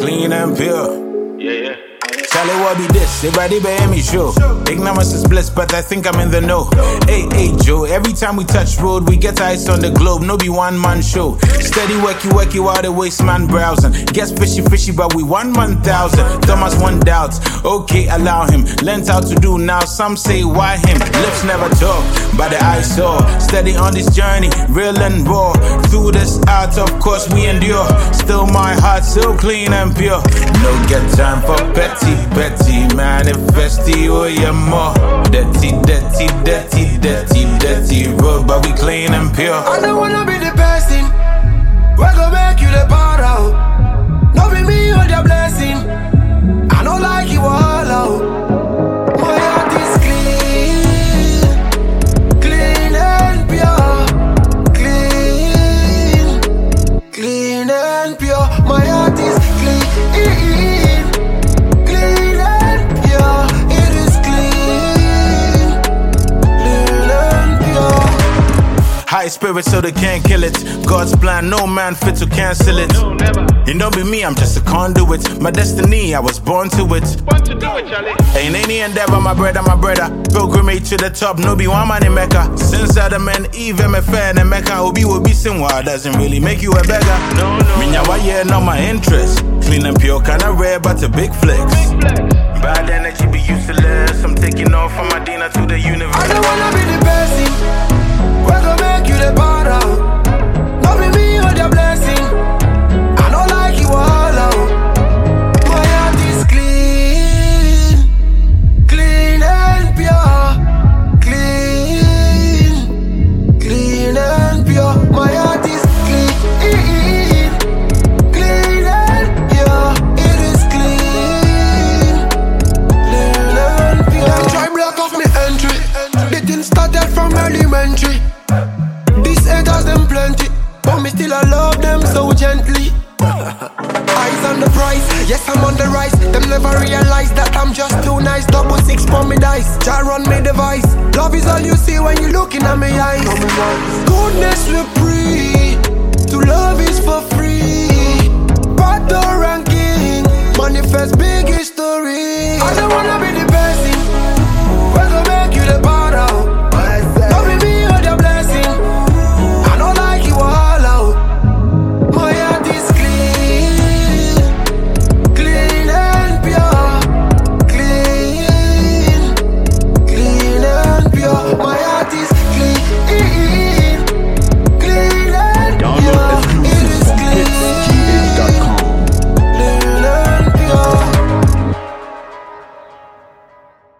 clean and pure. Yeah. Charlie, what be this? Everybody bear me show. Ignorance is bliss, but I think I'm in the know. Hey, Joe, every time we touch road, we get ice on the globe. No be one man show. Steady worky while the waste man browsing. Gets fishy, but we 1,000. Thomas one doubts. Okay, allow him. Learns how to do now. Some say why him. Lips never talk, but the eyes saw. Steady on this journey, real and raw. Through this art, of course we endure. Still my heart so clean and pure. No get time for petty, manifesti, oh yeah more. Dirty road, but we clean and pure. I don't wanna be the person we're gonna make you the part out. No be me or your blessing. I don't like you all out. My heart is clean and pure. Clean and pure. My heart is clean. High spirit so they can't kill it. God's plan, no man fit to cancel it. No, never. You don't be me, I'm just a conduit. My destiny, I was born to it. Want to do it, Charlie. Ain't any endeavor, my brother. Pilgrimage to the top, no be one man in Mecca. Since Adam and Eve, me fair in Mecca. Obi will be sinwa, doesn't really make you a beggar. No. Minya why yeah, not my interest. Clean and pure, kinda rare, but a big flex. Bad energy be useless. I'm taking off from Medina to the universe. I don't wanna be the person we're gonna make you the part out. No be me or your blessing. I don't like you all out. My heart is clean and pure. Clean and pure. My heart is clean and pure. It is clean and pure. Them try block off me entry. The thing started from elementary. These haters them plenty, but me still I love them so gently. Eyes on the prize, yes I'm on the rise. Them never realize that I'm just too nice. 666 for me dice, Jah run me device. Love is all you see when you looking at me eyes. Goodness we pray, to love is for free. Battle ranking, manifest big history. I don't wanna be